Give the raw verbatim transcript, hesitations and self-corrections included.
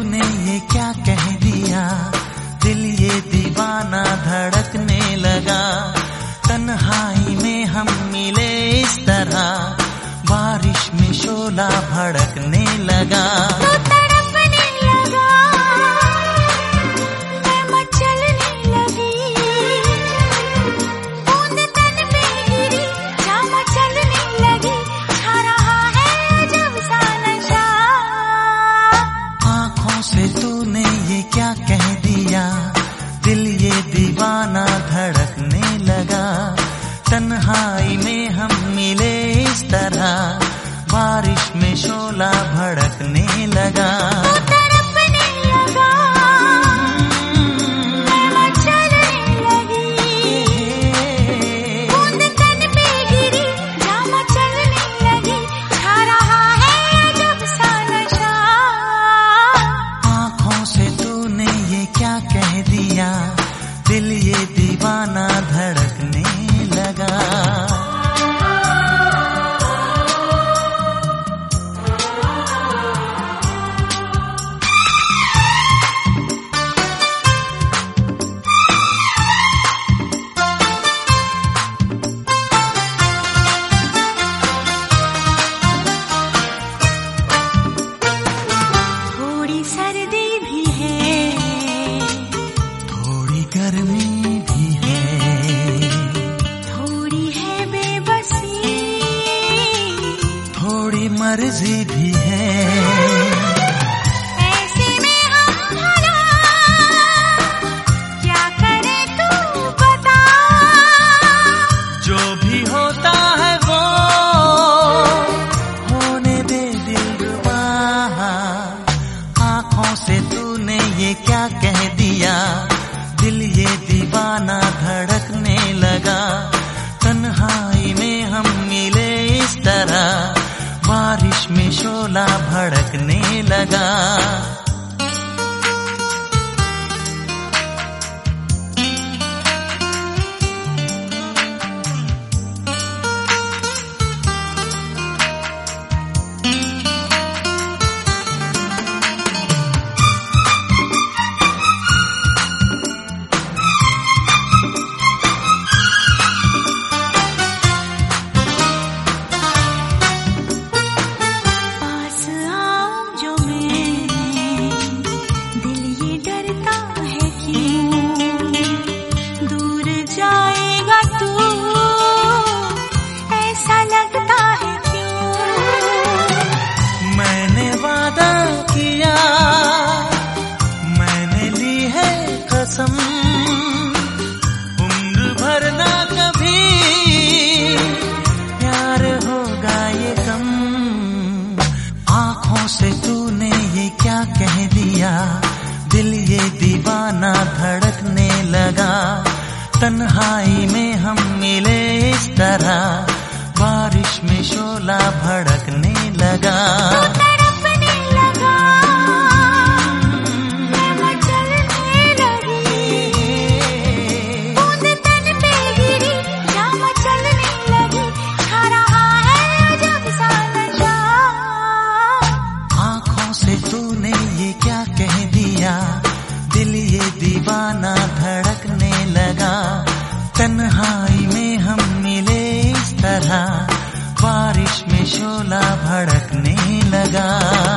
तूने ये क्या कह दिया, दिल ये दीवाना धड़कने लगा। तन्हाई में हम मिले इस तरह, बारिश में शोला भड़कने लगा। तो तड़पने लगा, मैं मचलने लगी, बूंद तन पे गिरी, जा मचलने लगी, छा रहा है अजब सा नशा। आँखों से तूने ये क्या कह दिया, दिल ये दीवाना धड़कने लगा। तन्हाई में हम मिले इस तरह, बारिश में शोला भड़कने लगा। तो तड़पने लगा, मैं मचलने लगी, बूंद तन पे गिरी, जा मचलने लगी, छा रहा है अजब सा नशा। आँखों से तूने ये क्या कह दिया, दिल ये दीवाना धड़कने लगा। थोड़ी सर्दी भी है, थोड़ी गर्मी भी है, थोड़ी है बेबसी, थोड़ी मर्जी भी है। ऐसे में हम भला क्या करें तू बता। जो भी होता है वो होने दे दिलरुबा। आँखों से तूने ये क्या कह दिया, दिल ये दीवाना धड़कने लगा। तन्हाई में हम मिले इस तरह, बारिश में शोला भड़कने लगा। पास आऊं जो मैं, दिल ये डरता है क्यों, दूर जाएगा तू, ऐसा लगता है क्यों। मैंने वादा किया, मैंने ली है कसम, उम्र भर ना कभी प्यार होगा ये कम। आँखों से तूने ये क्या कह दिया, दिल ये दीवाना धड़कने लगा। तन्हाई में हम मिले इस तरह, बारिश में शोला भड़कने लगा। तो तड़पने लगा, मैं मचलने लगी, बूंद तन पे गिरी, जा मचलने लगी, छा रहा है अजब सा नशा। आँखों से तूने ये क्या कह दिया, दिल ये दीवाना धड़कने लगा। तन्हाई में हम मिले इस तरह, बारिश में शोला भड़कने लगा।